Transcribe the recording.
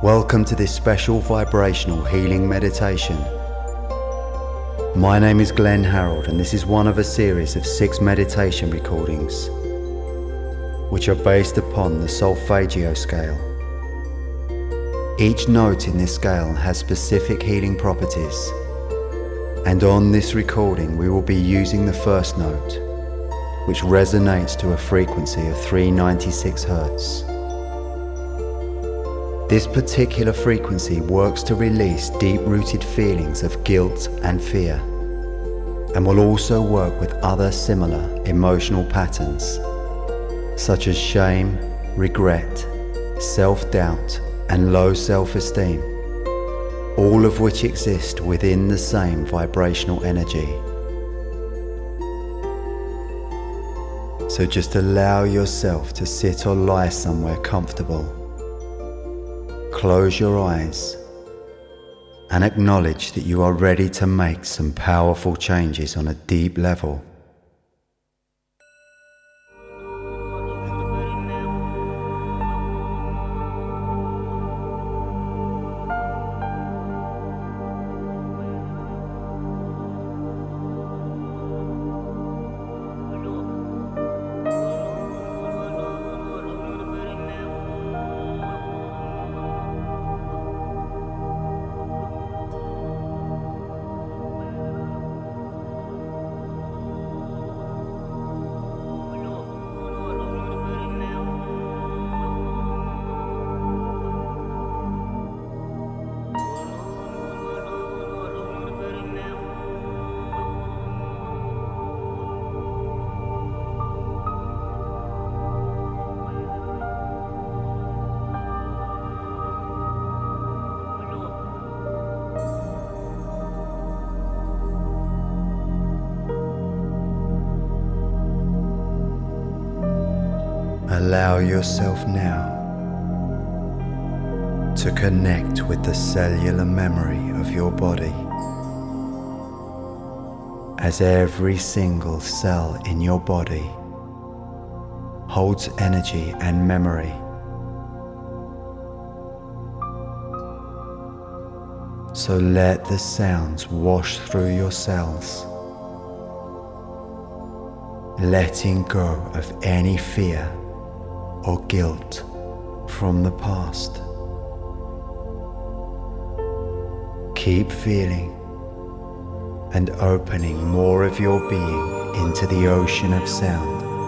Welcome to this special vibrational healing meditation. My name is Glenn Harold, and this is one of a series of 6 meditation recordings which are based upon the Solfeggio scale. Each note in this scale has specific healing properties, and on this recording we will be using the first note, which resonates to a frequency of 396 Hz. This particular frequency works to release deep-rooted feelings of guilt and fear, and will also work with other similar emotional patterns, such as shame, regret, self-doubt, and low self-esteem, all of which exist within the same vibrational energy. So just allow yourself to sit or lie somewhere comfortable. Close your eyes and acknowledge that you are ready to make some powerful changes on a deep level. Allow yourself now to connect with the cellular memory of your body, as every single cell in your body holds energy and memory. So let the sounds wash through your cells, letting go of any fear or guilt from the past. Keep feeling and opening more of your being into the ocean of sound.